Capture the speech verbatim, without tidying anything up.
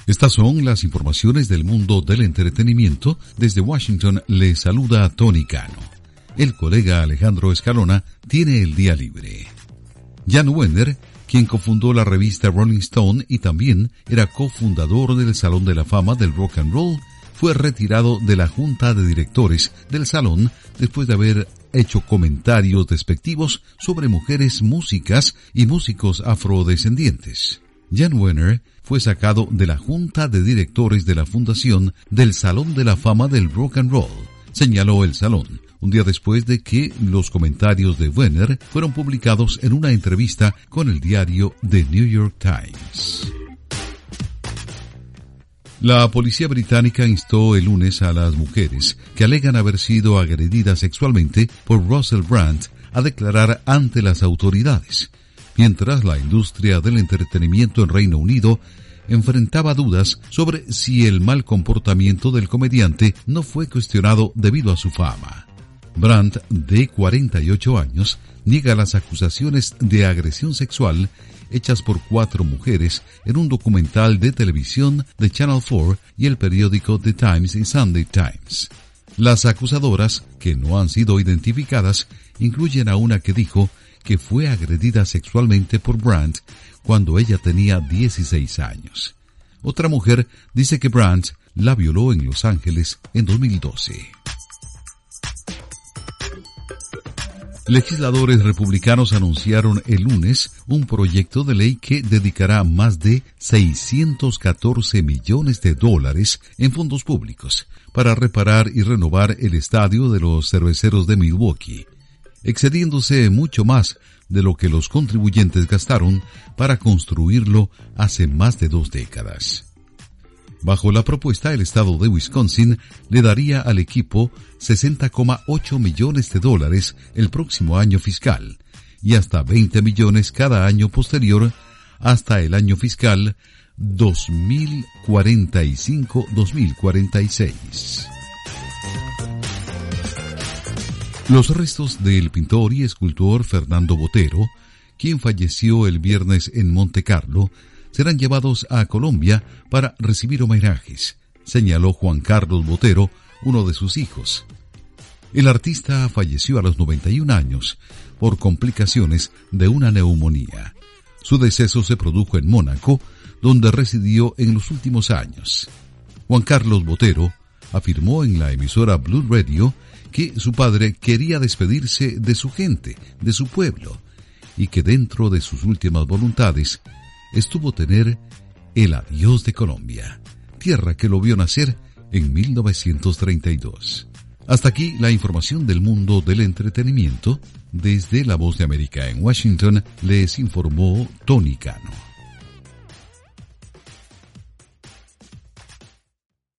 Estas son las informaciones del mundo del entretenimiento. Desde Washington le saluda Tony Cano. El colega Alejandro Escalona tiene el día libre. Jan Wenner, quien cofundó la revista Rolling Stone y también era cofundador del Salón de la Fama del Rock and Roll, fue retirado de la junta de directores del salón después de haber hecho comentarios despectivos sobre mujeres músicas y músicos afrodescendientes. Jan Wenner fue sacado de la junta de directores de la fundación del Salón de la Fama del Rock and Roll, señaló el salón, un día después de que los comentarios de Wenner fueron publicados en una entrevista con el diario The New York Times. La policía británica instó el lunes a las mujeres que alegan haber sido agredidas sexualmente por Russell Brand a declarar ante las autoridades, mientras la industria del entretenimiento en Reino Unido enfrentaba dudas sobre si el mal comportamiento del comediante no fue cuestionado debido a su fama. Brand, de cuarenta y ocho años, niega las acusaciones de agresión sexual hechas por cuatro mujeres en un documental de televisión de Channel cuatro y el periódico The Times y Sunday Times. Las acusadoras, que no han sido identificadas, incluyen a una que dijo que fue agredida sexualmente por Brand cuando ella tenía dieciséis años. Otra mujer dice que Brand la violó en Los Ángeles en dos mil doce. Legisladores republicanos anunciaron el lunes un proyecto de ley que dedicará más de seiscientos catorce millones de dólares en fondos públicos para reparar y renovar el estadio de los Cerveceros de Milwaukee, excediéndose mucho más de lo que los contribuyentes gastaron para construirlo hace más de dos décadas. Bajo la propuesta, el estado de Wisconsin le daría al equipo sesenta coma ocho millones de dólares el próximo año fiscal y hasta veinte millones cada año posterior hasta el año fiscal dos mil cuarenta y cinco a dos mil cuarenta y seis. Los restos del pintor y escultor Fernando Botero, quien falleció el viernes en Monte Carlo, serán llevados a Colombia para recibir homenajes, señaló Juan Carlos Botero, uno de sus hijos. El artista falleció a los noventa y un años por complicaciones de una neumonía. Su deceso se produjo en Mónaco, donde residió en los últimos años. Juan Carlos Botero afirmó en la emisora Blue Radio que su padre quería despedirse de su gente, de su pueblo, y que dentro de sus últimas voluntades estuvo tener el adiós de Colombia, tierra que lo vio nacer en mil novecientos treinta y dos. Hasta aquí la información del mundo del entretenimiento. Desde La Voz de América en Washington les informó Tony Cano.